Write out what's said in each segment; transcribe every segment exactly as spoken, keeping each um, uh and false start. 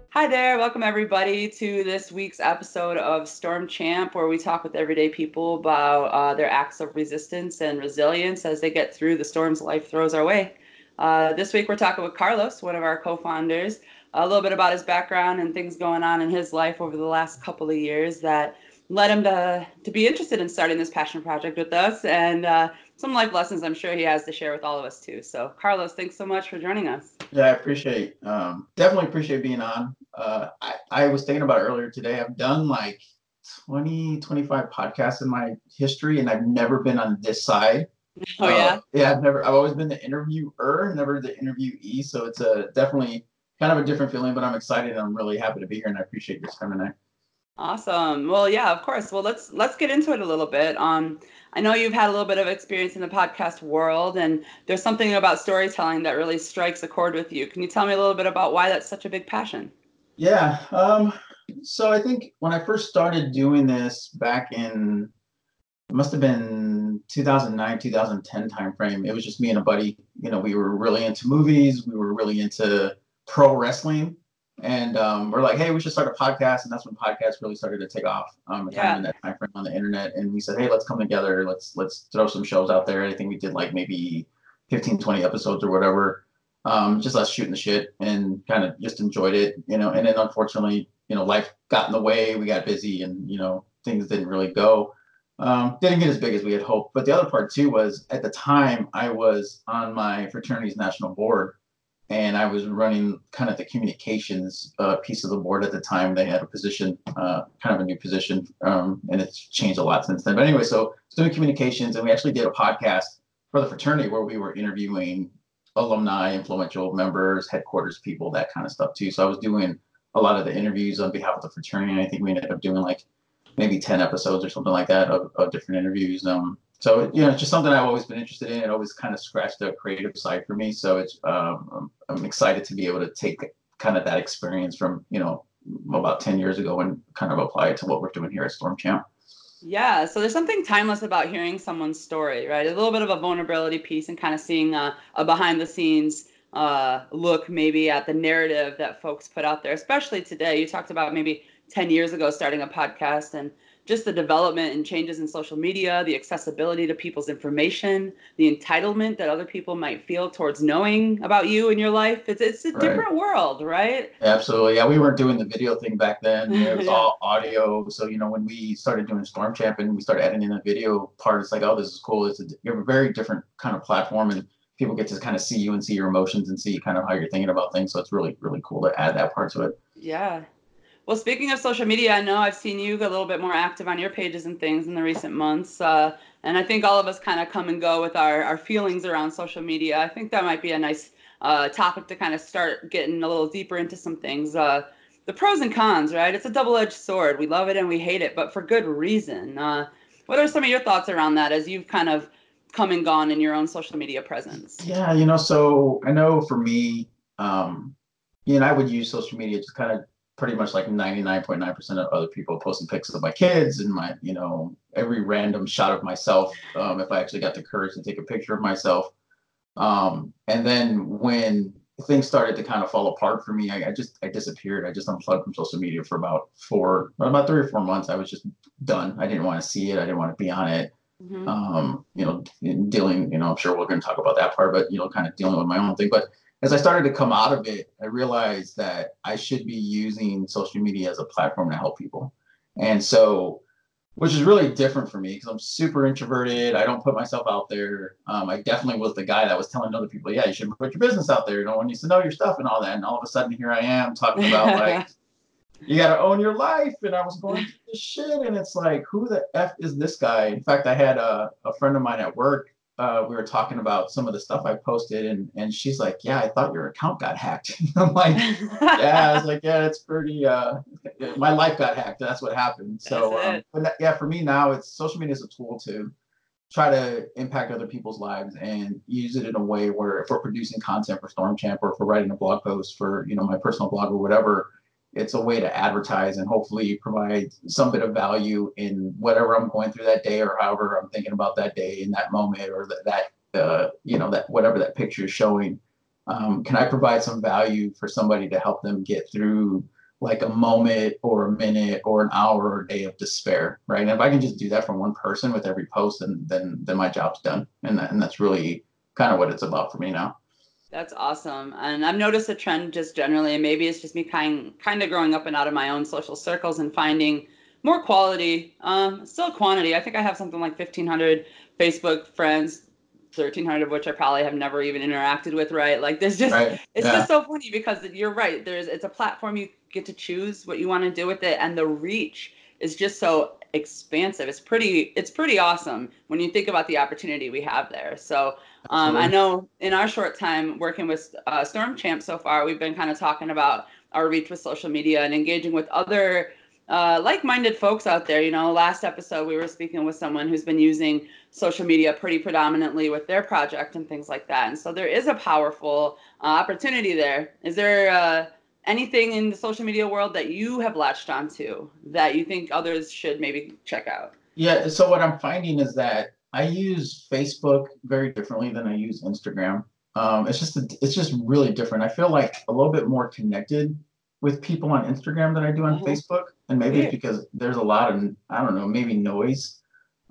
Hi there, welcome everybody to this week's episode of Storm Champ, where we talk with everyday people about uh, their acts of resistance and resilience as they get through the storms life throws our way. Uh, this week we're talking with Carlos, one of our co-founders, a little bit about his background and things going on in his life over the last couple of years that led him to to be interested in starting this passion project with us, and uh, some life lessons I'm sure he has to share with all of us too. So, Carlos, thanks so much for joining us. Yeah, I appreciate, um, definitely appreciate being on. Uh, I, I was thinking about it earlier today. I've done like twenty, twenty-five podcasts in my history, and I've never been on this side. Oh Uh, yeah. yeah, I've never, I've always been the interviewer, never the interviewee. So it's a definitely kind of a different feeling, but I'm excited and I'm really happy to be here, and I appreciate this coming in. Awesome. Well, yeah, of course. Well, let's let's get into it a little bit. Um, I know you've had a little bit of experience in the podcast world, and there's something about storytelling that really strikes a chord with you. Can you tell me a little bit about why that's such a big passion? Yeah. Um, so I think when I first started doing this back in, it must have been two thousand nine, two thousand ten timeframe. It was just me and a buddy. You know, we were really into movies. We were really into pro wrestling. And um, we're like, hey, we should start a podcast. And that's when podcasts really started to take off, um, kind of Yeah. in that time frame on the internet. And we said, hey, let's come together. Let's let's throw some shows out there. I think we did like maybe fifteen, twenty episodes or whatever. Um, just us shooting the shit and kind of just enjoyed it, you know. And then unfortunately, you know, life got in the way. We got busy and, you know, things didn't really go um, didn't get as big as we had hoped. But the other part too was at the time I was on my fraternity's national board and I was running kind of the communications uh, piece of the board at the time. They had a position, uh, kind of a new position, um, and it's changed a lot since then. But anyway, so I was doing communications and we actually did a podcast for the fraternity where we were interviewing alumni, influential members, headquarters people, that kind of stuff too. So I was doing a lot of the interviews on behalf of the fraternity. And I think we ended up doing like maybe ten episodes or something like that of, of different interviews. Um, so, you know, it's just something I've always been interested in. It always kind of scratched the creative side for me. So it's, um, I'm, I'm excited to be able to take kind of that experience from, you know, about ten years ago and kind of apply it to what we're doing here at Storm Champ. Yeah, so there's something timeless about hearing someone's story, right? A little bit of a vulnerability piece and kind of seeing a, a behind the scenes uh, look maybe at the narrative that folks put out there, especially today. You talked about maybe ten years ago starting a podcast and just the development and changes in social media, the accessibility to people's information, the entitlement that other people might feel towards knowing about you and your life. It's, it's a Right. different world, right? Absolutely. Yeah, we weren't doing the video thing back then. You know, it was Yeah. all audio. So, you know, when we started doing Storm Champ and we started adding in the video part, it's like, oh, this is cool. It's a, you have a very different kind of platform and people get to kind of see you and see your emotions and see kind of how you're thinking about things. So it's really, really cool to add that part to it. Yeah. Well, speaking of social media, I know I've seen you get a little bit more active on your pages and things in the recent months. Uh, and I think all of us kind of come and go with our, our feelings around social media. I think that might be a nice uh, topic to kind of start getting a little deeper into some things. Uh, the pros and cons, right? It's a double-edged sword. We love it and we hate it, but for good reason. Uh, what are some of your thoughts around that as you've kind of come and gone in your own social media presence? Yeah, you know, so I know for me, um, you know, I would use social media just kind of pretty much like ninety-nine point nine percent of other people posting pics of my kids and my, you know, every random shot of myself. Um, if I actually got the courage to take a picture of myself. Um, and then when things started to kind of fall apart for me, I, I just, I disappeared. I just unplugged from social media for about four, about three or four months. I was just done. I didn't want to see it. I didn't want to be on it Hmm. um, you know, dealing, you know, I'm sure we're going to talk about that part, but, you know, kind of dealing with my own thing. But as I started to come out of it, I realized that I should be using social media as a platform to help people. And so, which is really different for me because I'm super introverted. I don't put myself out there. Um, I definitely was the guy that was telling other people, yeah, you should put your business out there. No one needs to know your stuff and all that. And all of a sudden, here I am talking about like, you got to own your life. And I was going through this shit. And it's like, who the F is this guy? In fact, I had a, a friend of mine at work. Uh, we were talking about some of the stuff I posted. And, and she's like, yeah, I thought your account got hacked. I'm like, yeah, I was like, yeah, it's pretty, uh, my life got hacked. That's what happened. That's So, um, it. but that, yeah, for me now, it's social media is a tool to try to impact other people's lives and use it in a way where if we're producing content for Storm Champ or if we're writing a blog post for, you know, my personal blog or whatever, it's a way to advertise and hopefully provide some bit of value in whatever I'm going through that day or however I'm thinking about that day in that moment or that, that uh, you know, that whatever that picture is showing. Um, can I provide some value for somebody to help them get through like a moment or a minute or an hour or a day of despair, right? And if I can just do that from one person with every post, then then then my job's done. And that, and that's really kind of what it's about for me now. That's awesome. And I've noticed a trend just generally, and maybe it's just me kind kind of growing up and out of my own social circles and finding more quality, um, still quantity. I think I have something like fifteen hundred Facebook friends, thirteen hundred of which I probably have never even interacted with, right? Like there's just, Right. it's Yeah. just so funny because you're right. There's, it's a platform you get to choose what you want to do with it. And the reach is just so expansive. It's pretty, it's pretty awesome when you think about the opportunity we have there. So um, I Absolutely. know in our short time working with uh, Storm Champ so far, we've been kind of talking about our reach with social media and engaging with other uh, like-minded folks out there. You know, last episode we were speaking with someone who's been using social media pretty predominantly with their project and things like that. And so there is a powerful uh, opportunity there. Is there uh, anything in the social media world that you have latched onto that you think others should maybe check out? Yeah. So what I'm finding is that I use Facebook very differently than I use Instagram. Um, it's just a, it's just really different. I feel like a little bit more connected with people on Instagram than I do on Uh-huh. Facebook, and maybe it's Weird. because there's a lot of, I don't know, maybe noise.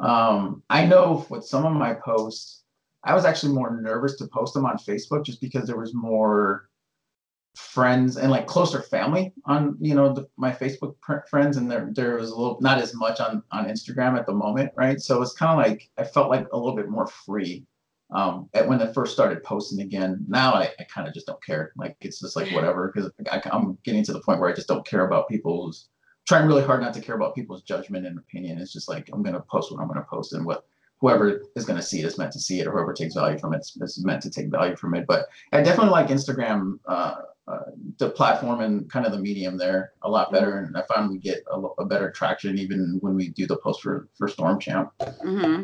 Um, I know with some of my posts, I was actually more nervous to post them on Facebook just because there was more friends and like closer family on, you know, the, my Facebook pr- friends, and there there was a little not as much on on Instagram at the moment, right? So it's kind of like I felt like a little bit more free um at when I first started posting again. Now I, I kind of just don't care. Like it's just like whatever, because I'm getting to the point where I just don't care about people's, trying really hard not to care about people's judgment and opinion. It's just like I'm gonna post what I'm gonna post, and what whoever is going to see it is meant to see it, or whoever takes value from it is meant to take value from it. But I definitely like Instagram, uh, uh, the platform and kind of the medium there a lot better. Mm-hmm. And I found we get a, a better traction even when we do the post for, for Storm Champ. Mm-hmm.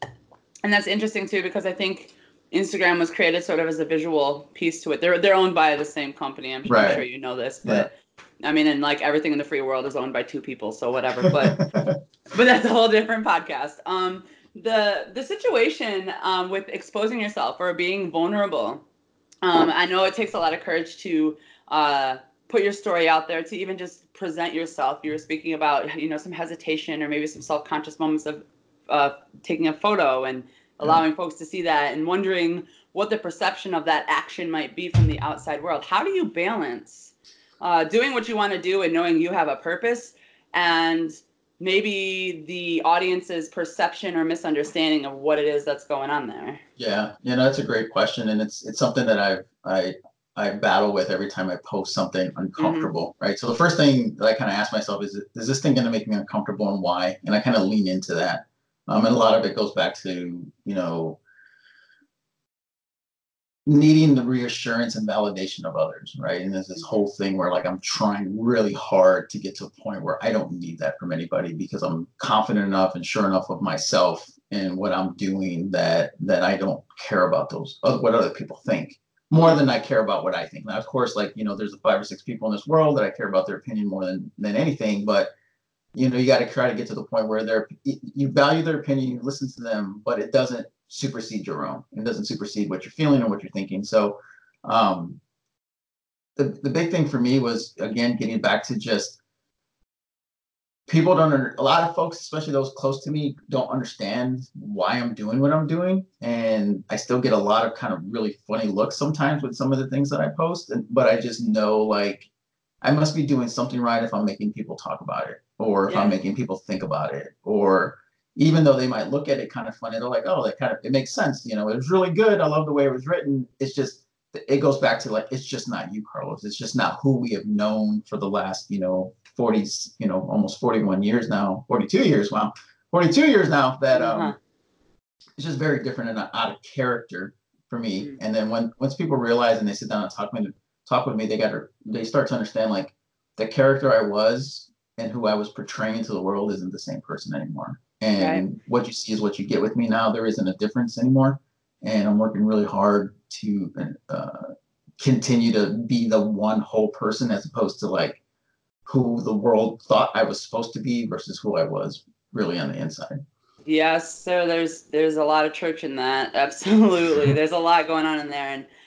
And that's interesting too, because I think Instagram was created sort of as a visual piece to it. They're they're owned by the same company. I'm, I'm sure Right. you know this, Yeah. but I mean, and like everything in the free world is owned by two people, so whatever. But but that's a whole different podcast. Um, the the situation um, with exposing yourself or being vulnerable. Um, I know it takes a lot of courage to uh, put your story out there, to even just present yourself. You were speaking about, you know, some hesitation or maybe some self-conscious moments of uh, taking a photo and Yeah. allowing folks to see that and wondering what the perception of that action might be from the outside world. How do you balance uh, doing what you want to do and knowing you have a purpose, and maybe the audience's perception or misunderstanding of what it is that's going on there? Yeah, you know, that's a great question, and it's it's something that I I I battle with every time I post something Mm-hmm. uncomfortable, right? So the first thing that I kind of ask myself is, is this thing going to make me uncomfortable, and why? And I kind of lean into that, um, and a lot of it goes back to, you know, needing the reassurance and validation of others, right? And there's this whole thing where like I'm trying really hard to get to a point where I don't need that from anybody, because I'm confident enough and sure enough of myself and what I'm doing that that I don't care about those what other people think more than I care about what I think. Now, of course, like, you know, there's the five or six people in this world that I care about their opinion more than than anything, but you know, you got to try to get to the point where they're you value their opinion, you listen to them, but it doesn't supersede your own. It doesn't supersede what you're feeling and what you're thinking. So um, the the big thing for me was, again, getting back to just people don't under, a lot of folks, especially those close to me, don't understand why I'm doing what I'm doing, and I still get a lot of kind of really funny looks sometimes with some of the things that I post. And, but I just know, like, I must be doing something right if I'm making people talk about it, or if I'm Yeah. making people think about it, or even though they might look at it kind of funny, they're like, oh, that kind of, it makes sense. You know, it was really good. I love the way it was written. It's just, it goes back to like, it's just not you, Carlos. It's just not who we have known for the last, you know, forties, you know, almost forty-one years now, forty-two years. Wow. forty-two years now that, Uh-huh. um, it's just very different and out of character for me. Mm. And then when once people realize and they sit down and talk with me, talk with me, they got to they start to understand like the character I was and who I was portraying to the world isn't the same person anymore. Right. And what you see is what you get with me now. There isn't a difference anymore. And I'm working really hard to uh, continue to be the one whole person, as opposed to like who the world thought I was supposed to be versus who I was really on the inside. Yes, so there's there's a lot of church in that. Absolutely. There's a lot going on in there. And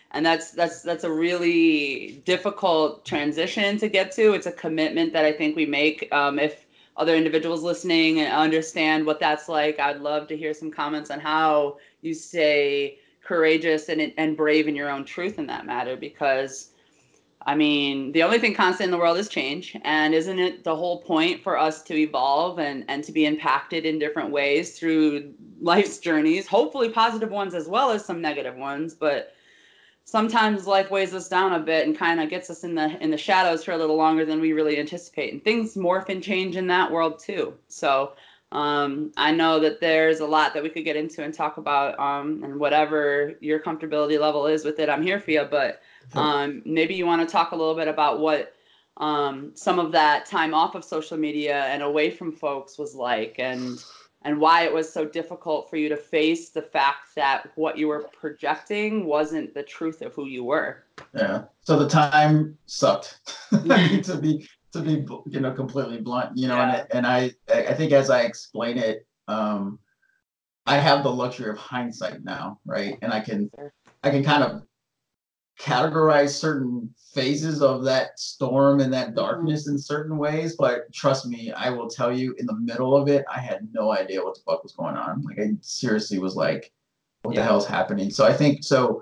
and that's that's that's a really difficult transition to get to. It's a commitment that I think we make. Um, if other individuals listening and understand what that's like, I'd love to hear some comments on how you stay courageous and and brave in your own truth in that matter, because I mean, the only thing constant in the world is change. And isn't it the whole point for us to evolve and, and to be impacted in different ways through life's journeys, hopefully positive ones as well as some negative ones. But sometimes life weighs us down a bit and kind of gets us in the in the shadows for a little longer than we really anticipate. And things morph and change in that world too. So um, I know that there's a lot that we could get into and talk about, um, and whatever your comfortability level is with it, I'm here for you. But um, maybe you want to talk a little bit about what um, some of that time off of social media and away from folks was like, and and why it was so difficult for you to face the fact that what you were projecting wasn't the truth of who you were. Yeah. So the time sucked. to be to be you know completely blunt, you know, yeah. and and I I think as I explain it, um, I have the luxury of hindsight now, right? And I can I can kind of categorize certain phases of that storm and that darkness mm-hmm. in certain ways, but trust me, I will tell you, in the middle of it, I had no idea what the fuck was going on. Like, I seriously was like, what yeah. the hell is happening? So I think so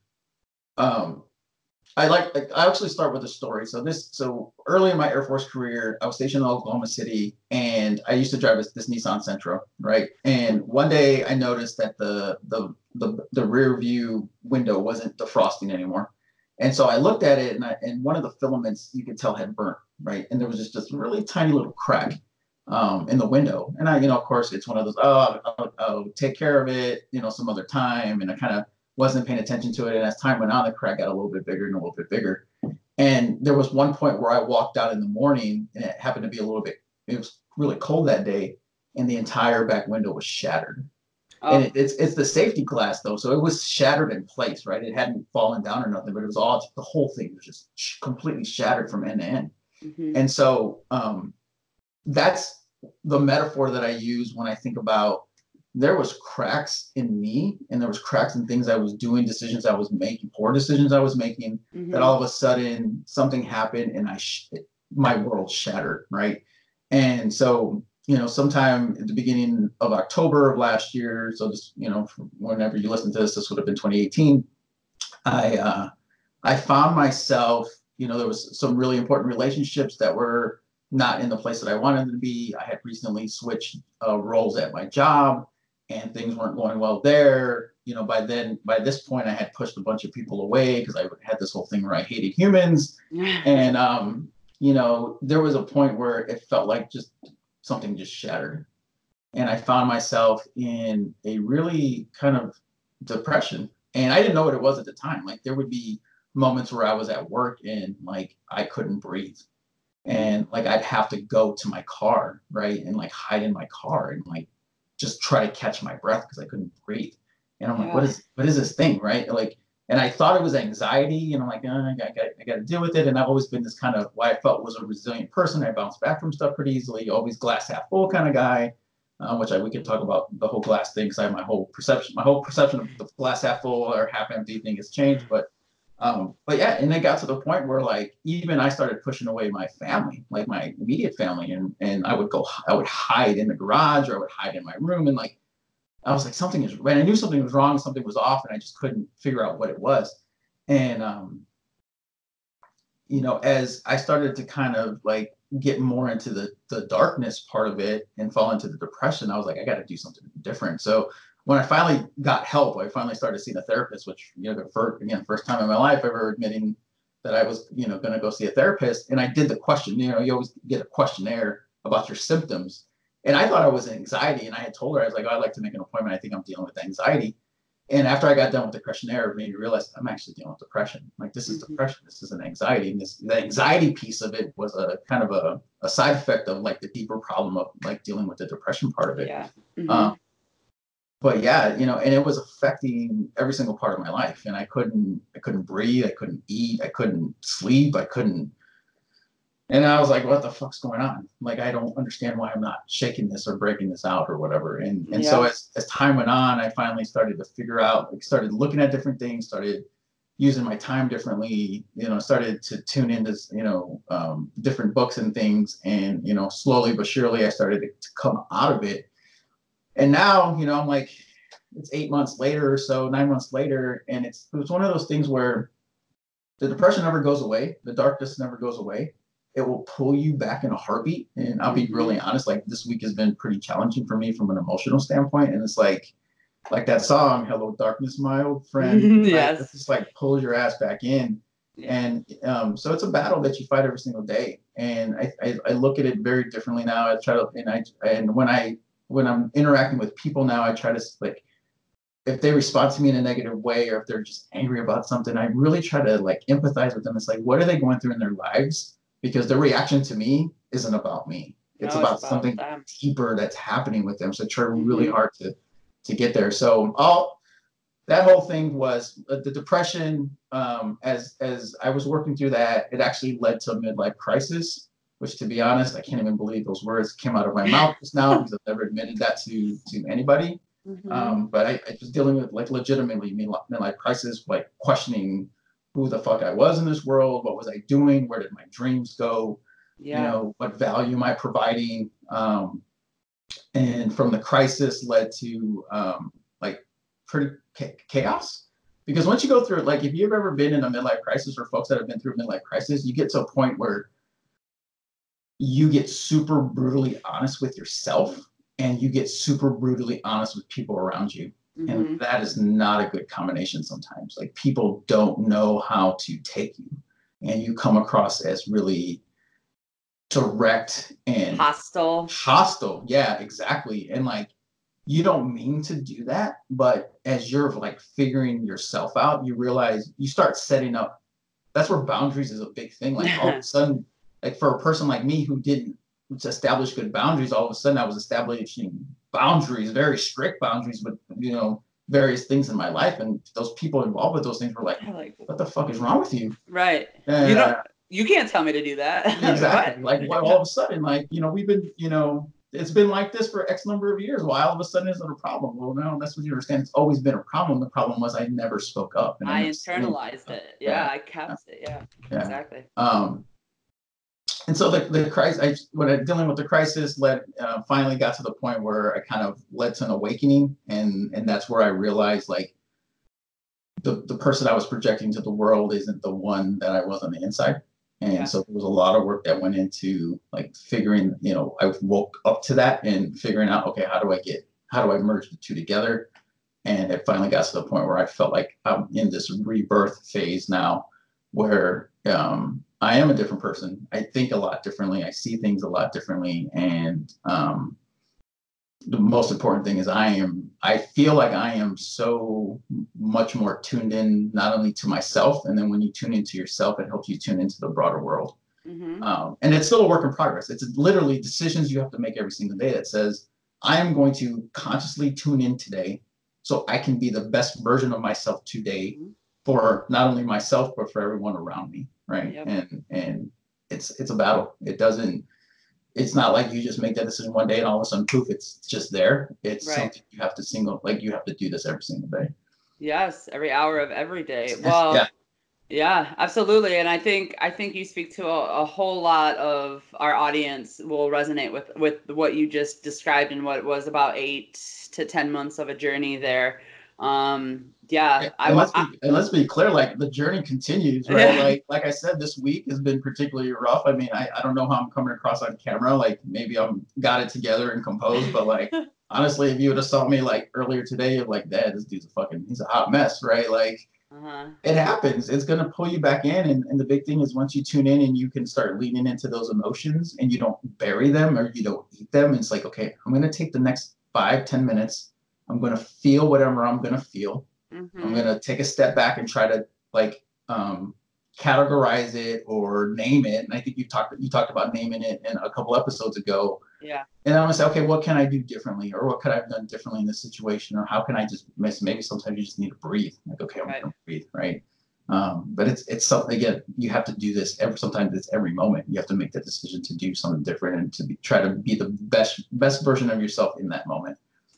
um I like, like I actually start with a story. So this so early in my Air Force career, I was stationed in Oklahoma City, and I used to drive this, this Nissan Sentra, right? And one day I noticed that the the the, the rear view window wasn't defrosting anymore. And so I looked at it, and, I, and one of the filaments you could tell had burnt, right? And there was just this really tiny little crack um, in the window. And I, you know, of course, it's one of those, oh, I'll, I'll take care of it, you know, some other time. And I kind of wasn't paying attention to it. And as time went on, the crack got a little bit bigger and a little bit bigger. And there was one point where I walked out in the morning, and it happened to be a little bit, it was really cold that day, and the entire back window was shattered. Oh. And it, it's it's the safety glass though, so it was shattered in place, right? It hadn't fallen down or nothing, but it was all, the whole thing was just sh- completely shattered from end to end. Mm-hmm. And so um, that's the metaphor that I use when I think about, there was cracks in me, and there was cracks in things I was doing, decisions I was making, poor decisions I was making, mm-hmm. that all of a sudden something happened and I sh- my world shattered, right? And so, you know, sometime at the beginning of October of last year, so this, you know, whenever you listen to this, this would have been twenty eighteen, I uh, I found myself, you know, there was some really important relationships that were not in the place that I wanted them to be. I had recently switched uh, roles at my job, and things weren't going well there. You know, by then, by this point, I had pushed a bunch of people away because I had this whole thing where I hated humans. And, um, you know, there was a point where it felt like just something just shattered. And I found myself in a really kind of depression. And I didn't know what it was at the time. Like, there would be moments where I was at work and like I couldn't breathe. And like I'd have to go to my car, right? And like hide in my car and like just try to catch my breath because I couldn't breathe. And I'm like, yeah. what is what is this thing, right? Like, and I thought it was anxiety, and I'm like, oh, I got, I got to deal with it. And I've always been this kind of, what I felt was a resilient person. I bounced back from stuff pretty easily, always glass half full kind of guy, uh, which I we could talk about the whole glass thing because I have my whole perception, my whole perception of the glass half full or half empty thing has changed. But um, but yeah, and it got to the point where like even I started pushing away my family, like my immediate family, and and I would go, I would hide in the garage, or I would hide in my room, and like I was like, something is, and I knew something was wrong, something was off, and I just couldn't figure out what it was. And um, you know, as I started to kind of like get more into the the darkness part of it and fall into the depression, I was like, I got to do something different. So when I finally got help, I finally started seeing a therapist, which, you know, for, again, first time in my life ever admitting that I was, you know, going to go see a therapist. And I did the question, you know, you always get a questionnaire about your symptoms. And I thought I was anxiety. And I had told her, I was like, oh, I'd like to make an appointment. I think I'm dealing with anxiety. And after I got done with the questionnaire, it made me realize I'm actually dealing with depression. Like, this is mm-hmm. depression. This is an anxiety. And this, the anxiety piece of it was a kind of a, a side effect of like the deeper problem of like dealing with the depression part of it. Yeah. Mm-hmm. Um, But yeah, you know, and it was affecting every single part of my life. And I couldn't, I couldn't breathe. I couldn't eat. I couldn't sleep. I couldn't. And I was like, what the fuck's going on? Like, I don't understand why I'm not shaking this or breaking this out or whatever. And and yeah. so as, as time went on, I finally started to figure out, like, started looking at different things, started, using my time differently, you know, started to tune into, you know, um, different books and things. And, you know, slowly but surely I started to come out of it. And now, you know, I'm like, it's eight months later or so, nine months later. And it's, it was one of those things where the depression never goes away. The darkness never goes away. It will pull you back in a heartbeat. And I'll be really honest, like this week has been pretty challenging for me from an emotional standpoint. And it's like, like that song, Hello Darkness, My Old Friend. Yes. Like, it's just like pulls your ass back in. Yeah. And um, so it's a battle that you fight every single day. And I, I, I look at it very differently now. I try to, and I, and when I, when I'm interacting with people now, I try to like, if they respond to me in a negative way, or if they're just angry about something, I really try to like empathize with them. It's like, what are they going through in their lives? Because their reaction to me isn't about me. It's, no, about, it's about something them. deeper that's happening with them. So I try really Mm-hmm. hard to, to get there. So all that whole thing was uh, the depression. Um, as, as I was working through that, it actually led to a midlife crisis, which to be honest, I can't even believe those words came out of my mouth just now because I've never admitted that to, to anybody. Mm-hmm. Um, but I, I was dealing with like legitimately midlife crisis, like questioning who the fuck I was in this world. What was I doing? Where did my dreams go? Yeah. You know, what value am I providing? Um, and from the crisis led to um, like pretty cha- chaos. Because once you go through it, like if you've ever been in a midlife crisis, or folks that have been through a midlife crisis, you get to a point where you get super brutally honest with yourself, and you get super brutally honest with people around you. Mm-hmm. And that is not a good combination sometimes. Like people don't know how to take you, and you come across as really direct and hostile. Hostile. Yeah, exactly. And like, you don't mean to do that, but as you're like figuring yourself out, you realize you start setting up. That's where boundaries is a big thing. Like all of a sudden, like for a person like me who didn't establish good boundaries, all of a sudden I was establishing boundaries, very strict boundaries with, you know, various things in my life. And those people involved with those things were like, like, what the fuck is wrong with you? Right. Uh, you don't, you can't tell me to do that. Exactly. Like well, all of a sudden, like, you know, we've been, you know, it's been like this for X number of years. Why all of a sudden is it a problem? Well, no, that's what you understand. It's always been a problem. The problem was I never spoke up. And I, I internalized it. Yeah, yeah, I kept yeah. it. Yeah, yeah, exactly. Um, and so the, the crisis, I, when I dealing with the crisis led, uh, finally got to the point where I kind of led to an awakening. And, and that's where I realized like the, the person I was projecting to the world isn't the one that I was on the inside. And yeah. So there was a lot of work that went into like figuring, you know, I woke up to that and figuring out, okay, how do I get, how do I merge the two together? And it finally got to the point where I felt like I'm in this rebirth phase now where um, I am a different person. I think a lot differently. I see things a lot differently. And um, the most important thing is I am, I feel like I am so much more tuned in, not only to myself, and then when you tune into yourself, it helps you tune into the broader world. Mm-hmm. Um, and it's still a work in progress. It's literally decisions you have to make every single day that says, I am going to consciously tune in today so I can be the best version of myself today mm-hmm. for not only myself, but for everyone around me. Right. Yep. And, and it's, it's a battle. It doesn't, it's not like you just make that decision one day and all of a sudden poof, it's just there. It's right. Something you have to single, like you have to do this every single day. Yes. Every hour of every day. Well, yeah. Yeah, absolutely. And I think, I think you speak to a, a whole lot of our audience will resonate with, with what you just described and what was about eight to ten months of a journey there. Um, yeah. And, I, and, let's be, I, and let's be clear, like the journey continues, right? Yeah. Like, like I said, this week has been particularly rough. I mean, I, I don't know how I'm coming across on camera. Like maybe I'm got it together and composed, but like, honestly, if you would have saw me like earlier today, you're like, Dad, this dude's a fucking, he's a hot mess, right? Like, Uh-huh. It happens. It's going to pull you back in. And, and the big thing is once you tune in and you can start leaning into those emotions and you don't bury them or you don't eat them, it's like, okay, I'm going to take the next five, ten minutes. I'm going to feel whatever I'm going to feel. Mm-hmm. I'm going to take a step back and try to like um, categorize it or name it. And I think you talked, you talked about naming it in a couple episodes ago. Yeah. And I'm gonna say, okay, what can I do differently, or what could I have done differently in this situation, or how can I just miss? Maybe sometimes you just need to breathe. Like, okay, I'm right. gonna breathe, right? Um, but it's it's something again. You have to do this every. Sometimes it's every moment. You have to make that decision to do something different and to be, try to be the best best version of yourself in that moment.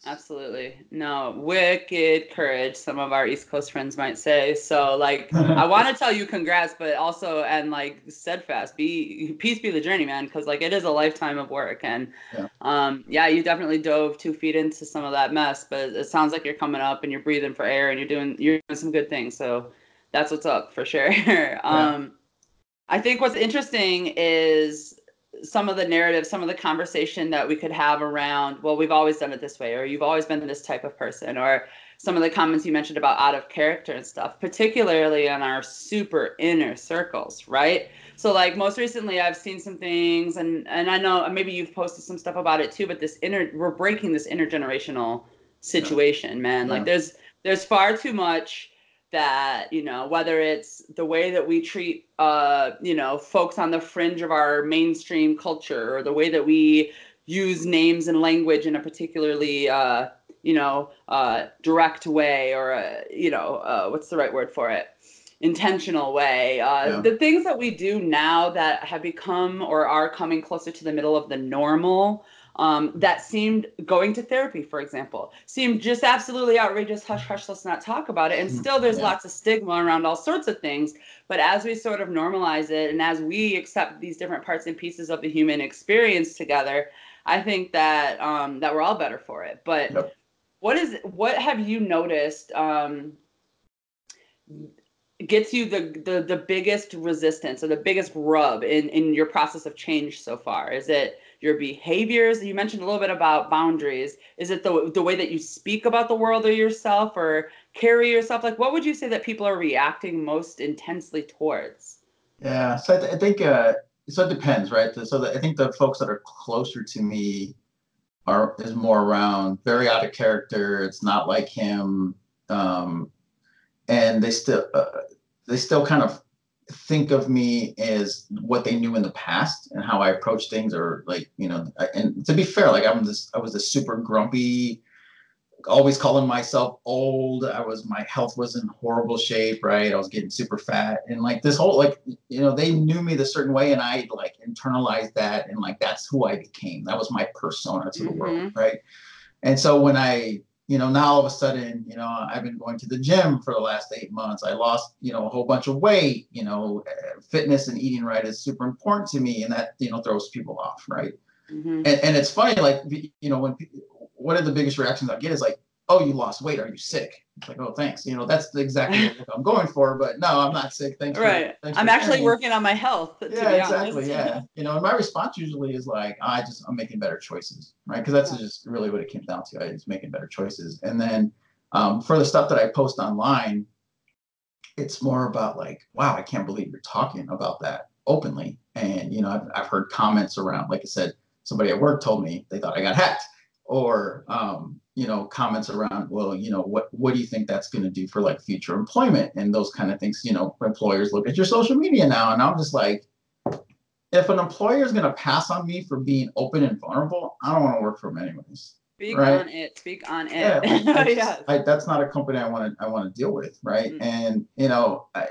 Absolutely. No, wicked courage, some of our East Coast friends might say. So like I want to tell you congrats, but also and like steadfast. Be peace be the journey, man, because like it is a lifetime of work. And Yeah. um yeah, you definitely dove two feet into some of that mess, but it sounds like you're coming up and you're breathing for air and you're doing you're doing some good things. So that's what's up for sure. Yeah. um I think what's interesting is some of the narrative, some of the conversation that we could have around, well, we've always done it this way, or you've always been this type of person, or some of the comments you mentioned about out of character and stuff, particularly in our super inner circles, right? So like most recently I've seen some things and and I know maybe you've posted some stuff about it too, but this inner we're breaking this intergenerational Yeah. situation, man. Like Yeah. there's there's far too much that you know whether it's the way that we treat uh you know folks on the fringe of our mainstream culture or the way that we use names and language in a particularly uh you know uh direct way or uh, you know uh what's the right word for it, intentional way, uh Yeah. the things that we do now that have become or are coming closer to the middle of the normal, um, that seemed going to therapy, for example, seemed just absolutely outrageous. Hush, hush, let's not talk about it. And still, there's Yeah. lots of stigma around all sorts of things. But as we sort of normalize it and as we accept these different parts and pieces of the human experience together, I think that um, that we're all better for it. But Yep. what is what have you noticed um, gets you the, the the biggest resistance or the biggest rub in in your process of change so far? Is it your behaviors? You mentioned a little bit about boundaries. Is it the the way that you speak about the world or yourself or carry yourself? Like what would you say that people are reacting most intensely towards? Yeah. So I, th- I think uh, so. It depends, right? So the, I think the folks that are closer to me are is more around very out of character. It's not like him, um, and they still uh, they still kind of think of me as what they knew in the past and how I approach things, or like you know. And to be fair, like I'm this I was this super grumpy, always calling myself old. I was my health was in horrible shape, right? I was getting super fat, and like this whole like you know they knew me the certain way, and I like internalized that, and like that's who I became. That was my persona to the world, Mm-hmm. right? And so when I you know now all of a sudden you know I've been going to the gym for the last eight months. I lost you know a whole bunch of weight. You know, fitness and eating right is super important to me, and that you know throws people off, right? Mm-hmm. and, and it's funny, like you know, when one of the biggest reactions I get is like, "Oh, you lost weight? Are you sick?" It's like, "Oh, thanks." You know, that's exactly what I'm going for. But no, I'm not sick. Thanks for Right. thanks I'm for actually sharing. working on my health, to Yeah, be exactly. honest. Yeah, you know, and my response usually is like, "I just I'm making better choices," right? Because that's Yeah. just really what it came down to. I was making better choices, and then um, for the stuff that I post online, it's more about like, wow, I can't believe you're talking about that openly. And, you know, I've, I've heard comments around, like I said, somebody at work told me they thought I got hacked, or, um, you know, comments around, well, you know, what, what do you think that's going to do for like future employment and those kind of things? You know, employers look at your social media now. And I'm just like, if an employer is going to pass on me for being open and vulnerable, I don't want to work for them anyways. Speak Right. on it. Speak on it. Yeah, like I just Yes. I, that's not a company I want to I want to deal with, right? Mm. And you know, I,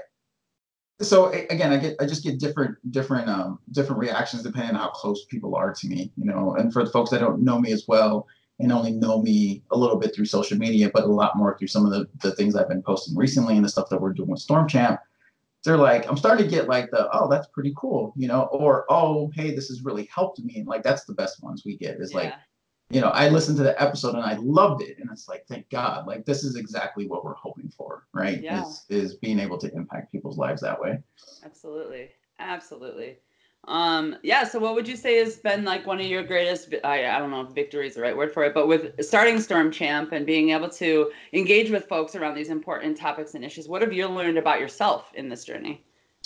so again, I get I just get different different um different reactions depending on how close people are to me, you know. And for the folks that don't know me as well and only know me a little bit through social media, but a lot more through some of the, the things I've been posting recently and the stuff that we're doing with Storm Champ, they're like, I'm starting to get like the, oh, that's pretty cool, you know, or oh, hey, this has really helped me. And like that's the best ones we get is like, Yeah. you know, I listened to the episode and I loved it. And it's like, thank God, like this is exactly what we're hoping for, right? Yeah. Is is being able to impact people's lives that way. Absolutely. Absolutely. Um, yeah, so what would you say has been like one of your greatest, I, I don't know if victory is the right word for it, but with starting Storm Champ and being able to engage with folks around these important topics and issues, what have you learned about yourself in this journey?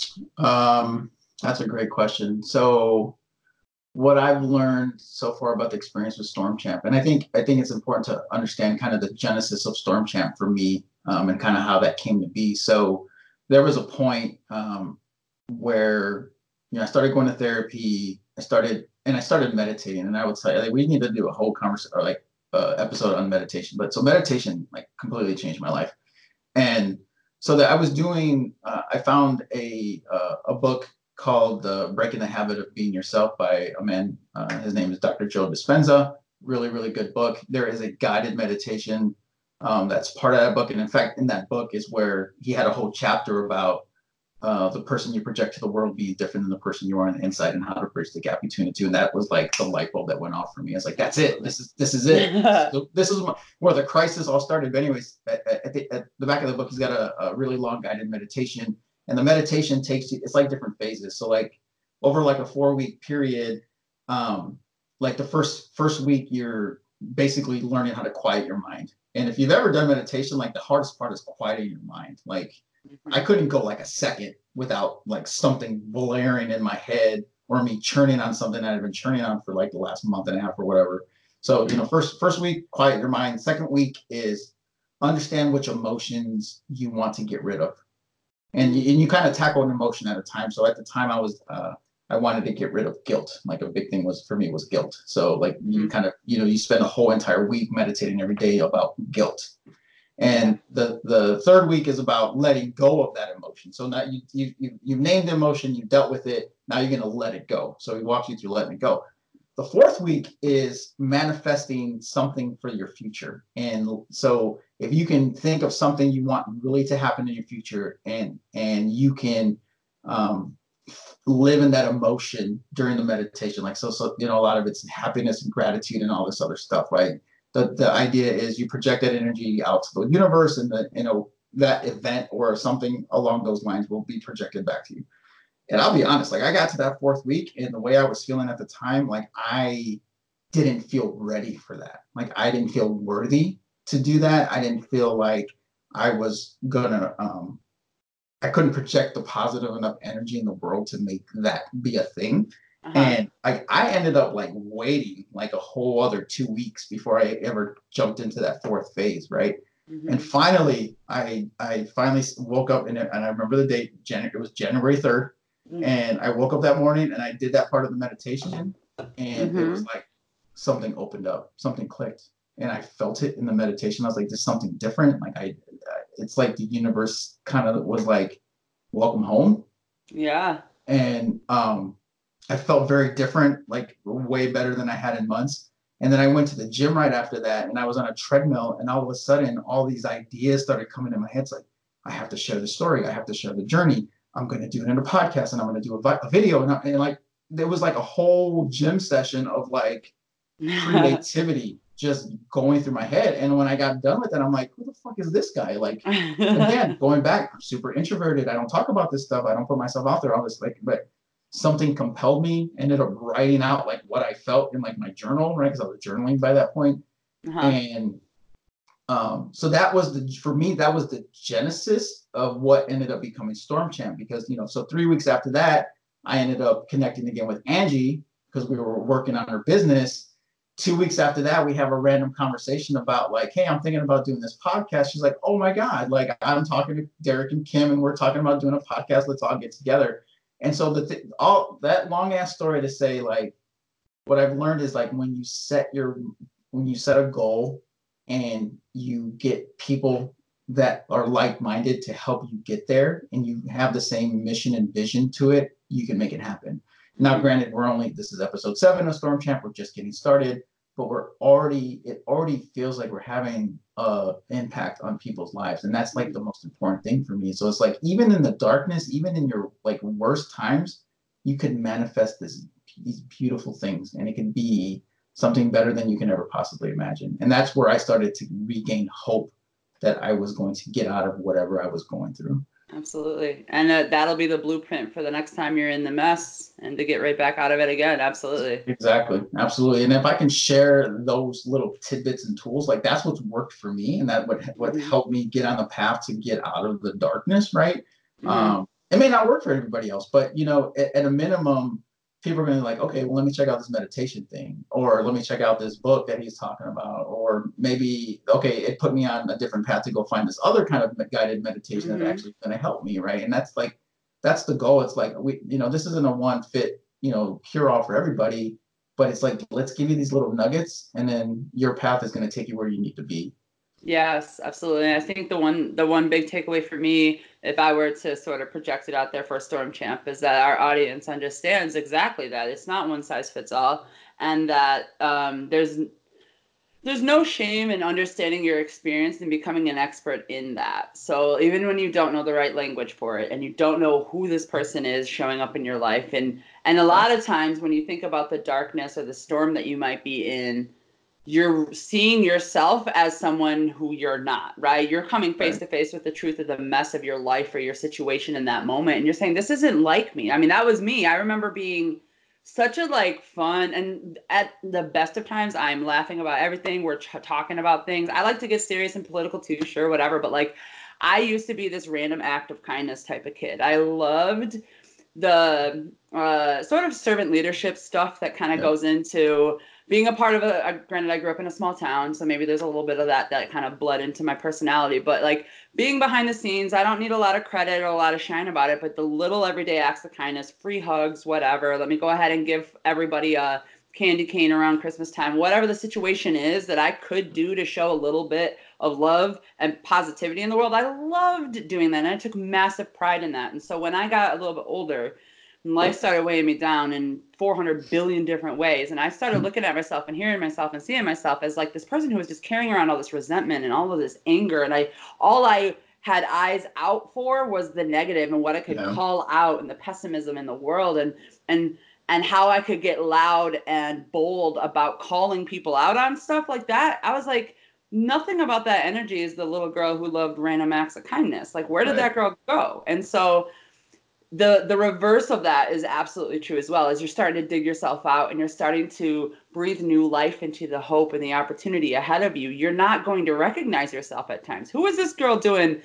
Um, that's a great question. So what I've learned so far about the experience with Storm Champ, and I think I think it's important to understand kind of the genesis of Storm Champ for me, um, and kind of how that came to be. So there was a point um, where you know I started going to therapy. I started and I started meditating, and I would say like, we need to do a whole conversation or like uh, episode on meditation. But so meditation like completely changed my life, and so that I was doing. Uh, I found a uh, a book called uh, Breaking the Habit of Being Yourself by a man. Uh, his name is Doctor Joe Dispenza. really, really good book. There is a guided meditation um, that's part of that book. And in fact, in that book is where he had a whole chapter about uh, the person you project to the world being different than the person you are on the inside and how to bridge the gap between the two. And that was like the light bulb that went off for me. I was like, that's it. This is this is it. So this is where the crisis all started. But anyways, at, at, the, at the back of the book, he's got a, a really long guided meditation. And the meditation takes you, it's like different phases. So like over like a four week period, um, like the first first week, you're basically learning how to quiet your mind. And if you've ever done meditation, like the hardest part is quieting your mind. Like I couldn't go like a second without like something blaring in my head or me churning on something that I've been churning on for like the last month and a half or whatever. So, you know, first first week, quiet your mind. Second week is understand which emotions you want to get rid of. And you, and you kind of tackle an emotion at a time. So at the time I was, uh, I wanted to get rid of guilt. Like a big thing was for me was guilt. So like you mm-hmm. kind of, you know, you spend a whole entire week meditating every day about guilt. And the, the third week is about letting go of that emotion. So now you, you, you, you've named the emotion, you dealt with it. Now you're going to let it go. So he walks you through letting it go. The fourth week is manifesting something for your future. And so if you can think of something you want really to happen in your future and, and you can, um, live in that emotion during the meditation. Like, so, so, you know, a lot of it's happiness and gratitude and all this other stuff, right? The, the idea is you project that energy out to the universe and the, you know, that event or something along those lines will be projected back to you. And I'll be honest, like I got to that fourth week and the way I was feeling at the time, like I didn't feel ready for that. Like I didn't feel worthy to do that. I didn't feel like I was gonna, um, I couldn't project the positive enough energy in the world to make that be a thing. Uh-huh. And I, I ended up like waiting like a whole other two weeks before I ever jumped into that fourth phase. Right. Mm-hmm. And finally, I, I finally woke up and, and I remember the date, Jan- it was January third. Mm-hmm. And I woke up that morning and I did that part of the meditation and mm-hmm. it was like something opened up, something clicked. And I felt it in the meditation. I was like, there's something different. Like I, it's like the universe kind of was like, welcome home. Yeah. And um, I felt very different, like way better than I had in months. And then I went to the gym right after that and I was on a treadmill and all of a sudden all these ideas started coming in my head. It's like, I have to share the story. I have to share the journey. I'm going to do it in a podcast and I'm going to do a, vi- a video. And, I, and like, there was like a whole gym session of like creativity just going through my head. And when I got done with it, I'm like, who the fuck is this guy? Like, again, going back, I'm super introverted. I don't talk about this stuff. I don't put myself out there. All this, like, but something compelled me. Ended up writing out like what I felt in like my journal, right? Because I was journaling by that point. Uh-huh. And um, so that was the, for me, that was the genesis of what ended up becoming Storm Champ. Because, you know, so three weeks after that, I ended up connecting again with Angie because we were working on her business. Two weeks after that, we have a random conversation about like, hey, I'm thinking about doing this podcast. She's like, oh my God, like I'm talking to Derek and Kim and we're talking about doing a podcast. Let's all get together. And so the th- all that long ass story to say, like, what I've learned is like when you set your, when you set a goal and you get people that are like-minded to help you get there and you have the same mission and vision to it, you can make it happen. Now, granted, we're only, this is episode seven of Storm Champ. We're just getting started, but we're already, it already feels like we're having an impact on people's lives. And that's like the most important thing for me. So it's like, even in the darkness, even in your like worst times, you can manifest this, these beautiful things and it can be something better than you can ever possibly imagine. And that's where I started to regain hope that I was going to get out of whatever I was going through. Absolutely. And uh, that'll be the blueprint for the next time you're in the mess and to get right back out of it again. Absolutely. Exactly. Absolutely. And if I can share those little tidbits and tools, like that's what's worked for me. And that what, what mm-hmm. helped me get on the path to get out of the darkness, right? Mm-hmm. Um, it may not work for everybody else, but, you know, at, at a minimum, people are going to be like, okay, well, let me check out this meditation thing, or let me check out this book that he's talking about, or maybe, okay, it put me on a different path to go find this other kind of guided meditation mm-hmm. that's actually going to help me, right? And that's like, that's the goal. It's like, we, you know, this isn't a one fit, you know, cure all for everybody, but it's like, let's give you these little nuggets and then your path is going to take you where you need to be. Yes, absolutely. I think the one the one big takeaway for me, if I were to sort of project it out there for Storm Champ, is that our audience understands exactly that it's not one size fits all, and that um, there's there's no shame in understanding your experience and becoming an expert in that. So even when you don't know the right language for it and you don't know who this person is showing up in your life, and and a lot of times when you think about the darkness or the storm that you might be in, you're seeing yourself as someone who you're not, right? You're coming face to face with the truth of the mess of your life or your situation in that moment. And you're saying, this isn't like me. I mean, that was me. I remember being such a like fun, and at the best of times, I'm laughing about everything. We're ch- talking about things. I like to get serious and political too, sure, whatever. But like, I used to be this random act of kindness type of kid. I loved the uh, sort of servant leadership stuff that kind of Yep. goes into being a part of a, a, granted, I grew up in a small town, so maybe there's a little bit of that that kind of bled into my personality. But like being behind the scenes, I don't need a lot of credit or a lot of shine about it, but the little everyday acts of kindness, free hugs, whatever. Let me go ahead and give everybody a candy cane around Christmas time, whatever the situation is that I could do to show a little bit of love and positivity in the world. I loved doing that, and I took massive pride in that. And so when I got a little bit older, life started weighing me down in four hundred billion different ways. And I started looking at myself and hearing myself and seeing myself as like this person who was just carrying around all this resentment and all of this anger. And I, all I had eyes out for was the negative and what I could Yeah. call out and the pessimism in the world, and, and, and how I could get loud and bold about calling people out on stuff like that. I was like, nothing about that energy is the little girl who loved random acts of kindness. Like, where did Right. that girl go? And so the the reverse of that is absolutely true as well. As you're starting to dig yourself out and you're starting to breathe new life into the hope and the opportunity ahead of you, you're not going to recognize yourself at times. Who is this girl doing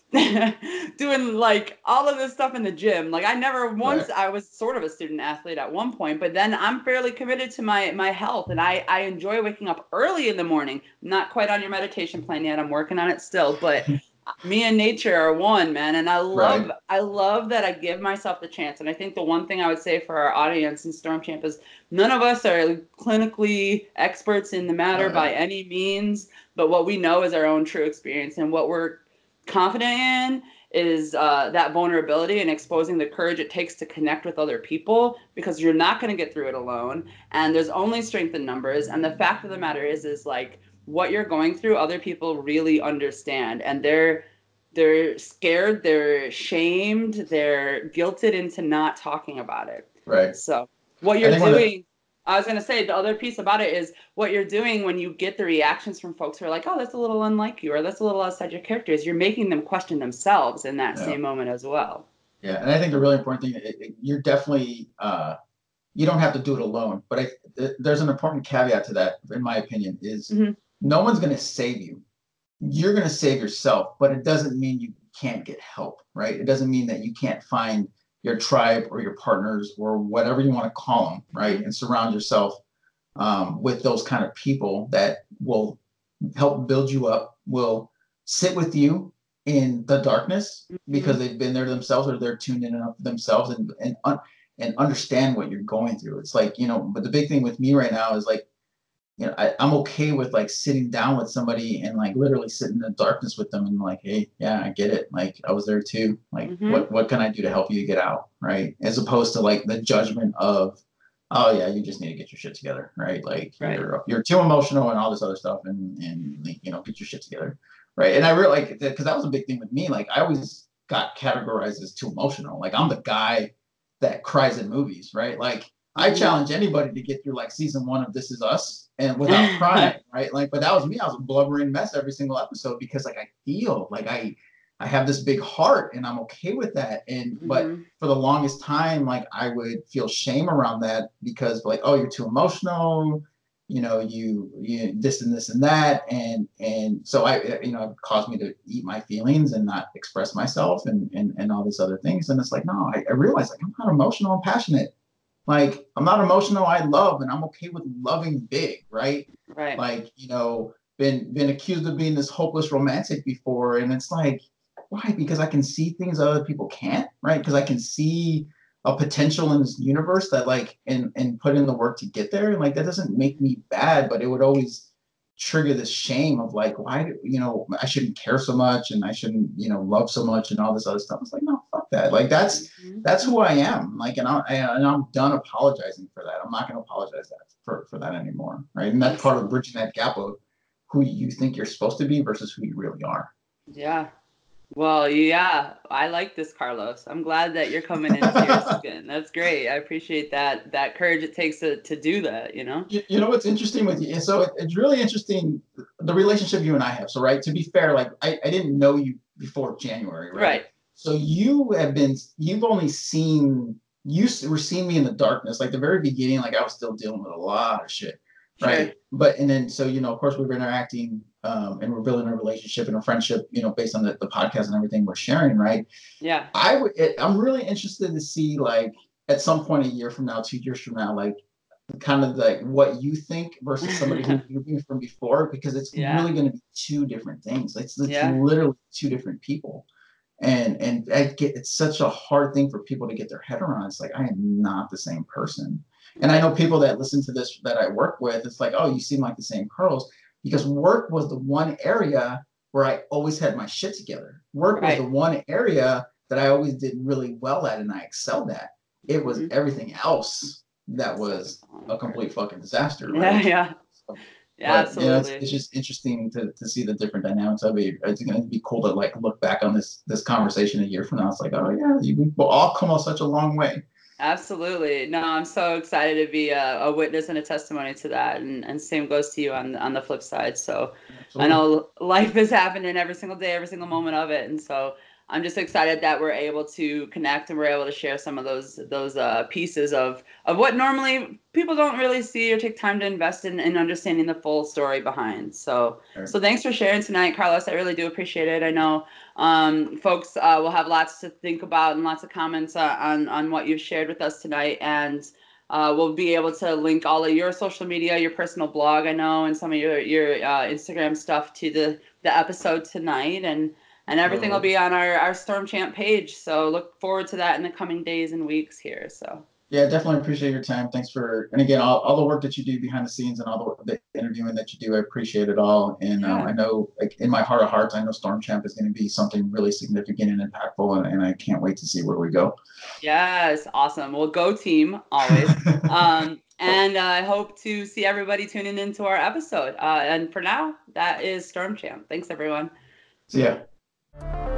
doing like all of this stuff in the gym? Like, I never once, Right. I was sort of a student athlete at one point, but then I'm fairly committed to my my health, and I I enjoy waking up early in the morning. Not quite on your meditation plan yet. I'm working on it still, but me and nature are one, man. And I love, Right. I love that I give myself the chance. And I think the one thing I would say for our audience in Storm Champ is none of us are clinically experts in the matter Oh, yeah. by any means, but what we know is our own true experience, and what we're confident in is uh, that vulnerability and exposing the courage it takes to connect with other people, because you're not going to get through it alone. And there's only strength in numbers. And the fact of the matter is, is like, what you're going through, other people really understand, and they're they're scared, they're shamed, they're guilted into not talking about it. Right. So what I you're think one of the, doing, I was going to say, the other piece about it is what you're doing when you get the reactions from folks who are like, oh, that's a little unlike you, or that's a little outside your character, is you're making them question themselves in that yeah. same moment as well. Yeah. And I think the really important thing, it, it, you're definitely, uh, you don't have to do it alone. But I, th- there's an important caveat to that, in my opinion, is Mm-hmm. no one's going to save you. You're going to save yourself, but it doesn't mean you can't get help, right? It doesn't mean that you can't find your tribe or your partners or whatever you want to call them, right? Mm-hmm. And surround yourself um, with those kind of people that will help build you up, will sit with you in the darkness because they've been there themselves, or they're tuned in enough themselves, and and and understand what you're going through. It's like, you know, but the big thing with me right now is like, you know, I, I'm okay with like sitting down with somebody and like literally sitting in the darkness with them and like, hey, yeah, I get it. Like, I was there too. Like, Mm-hmm. what what can I do to help you get out, right? As opposed to like the judgment of, oh yeah, you just need to get your shit together, right? Like, Right. you're you're too emotional and all this other stuff, and and you know, get your shit together, right? And I really like, because that was a big thing with me. Like, I always got categorized as too emotional. Like, I'm the guy that cries in movies, right? Like, I Mm-hmm. challenge anybody to get through like season one of This Is Us and without crying, right? Like, but that was me. I was a blubbering mess every single episode because like I feel like I I have this big heart and I'm okay with that. And Mm-hmm. but for the longest time, like I would feel shame around that because like, oh, you're too emotional, you know, you you this and this and that, and and so I, you know, it caused me to eat my feelings and not express myself and and and all these other things. And it's like, no, I, I realized like I'm not emotional, I'm passionate. Like, I'm not emotional, I love, and I'm okay with loving big, right? Right. Like, you know, been been accused of being this hopeless romantic before, and it's like, why? Because I can see things other people can't, right? Because I can see a potential in this universe that like, and and put in the work to get there. And like, that doesn't make me bad, but it would always trigger this shame of like, why do, you know, I shouldn't care so much and I shouldn't, you know, love so much and all this other stuff. It's like, no, fuck that. Like, that's Mm-hmm. that's who I am. Like, and, I, and I'm done apologizing for that. I'm not going to apologize that for, for that anymore, right? And that's part of bridging that gap of who you think you're supposed to be versus who you really are. Yeah. Well, yeah, I like this, Carlos. I'm glad that you're coming into your skin. That's great. I appreciate that that courage it takes to, to do that, you know? You, you know what's interesting with you? And so it, it's really interesting the relationship you and I have. So, right, to be fair, like I, I didn't know you before January, right? Right. So you have been, you've only seen, you were seeing me in the darkness, like the very beginning, like I was still dealing with a lot of shit, right? Sure. But, and then, so, you know, of course we were interacting um, and we're building a relationship and a friendship, you know, based on the, the podcast and everything we're sharing, right? Yeah. I would, it, I'm really interested to see, like, at some point a year from now, two years from now, like, kind of like what you think versus somebody who you knew from before, because it's Yeah. really going to be two different things. It's, it's Yeah. literally two different people. And and I get, it's such a hard thing for people to get their head around. It's like, I am not the same person. And I know people that listen to this that I work with, it's like, oh, you seem like the same Carlos, because work was the one area where I always had my shit together. Work Right. was the one area that I always did really well at and I excelled at. It was Mhm. everything else that was a complete fucking disaster, Yeah, right? yeah. So, Yeah, but you know, it's, absolutely. it's just interesting to, to see the different dynamics of it. It's going to be cool to like look back on this this conversation a year from now. It's like, oh yeah, we will all come on such a long way. Absolutely. No, I'm so excited to be a, a witness and a testimony to that. And, and same goes to you on, on the flip side. So Absolutely. I know life is happening every single day, every single moment of it. And so I'm just excited that we're able to connect and we're able to share some of those those uh, pieces of, of what normally people don't really see or take time to invest in, in understanding the full story behind. So, Right. so thanks for sharing tonight, Carlos. I really do appreciate it. I know um, folks uh, will have lots to think about and lots of comments uh, on, on what you've shared with us tonight. And uh, we'll be able to link all of your social media, your personal blog, I know, and some of your, your uh, Instagram stuff to the, the episode tonight. And And everything will be on our, our Storm Champ page. So look forward to that in the coming days and weeks here. So yeah, definitely appreciate your time. Thanks for, and again, all, all the work that you do behind the scenes and all the, the interviewing that you do, I appreciate it all. And yeah. um, I know, like in my heart of hearts, I know Storm Champ is going to be something really significant and impactful, and, and I can't wait to see where we go. Yes, awesome. Well, go team always. um, and uh, I hope to see everybody tuning into our episode. Uh, and for now, that is Storm Champ. Thanks, everyone. See ya.